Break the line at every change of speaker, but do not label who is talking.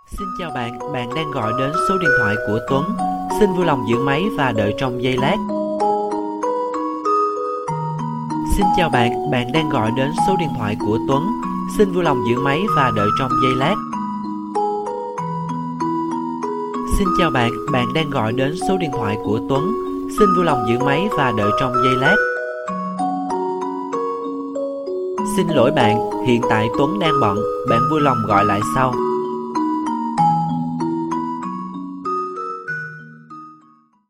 Xin chào bạn, bạn đang gọi đến số điện thoại của Tuấn. Xin vui lòng giữ máy và đợi trong giây lát. Xin chào bạn, bạn đang gọi đến số điện thoại của Tuấn. Xin vui lòng giữ máy và đợi trong giây lát. Xin chào bạn, bạn đang gọi đến số điện thoại của Tuấn. Xin vui lòng giữ máy và đợi trong giây lát. Xin lỗi bạn, hiện tại Tuấn đang bận, bạn vui lòng gọi lại sau.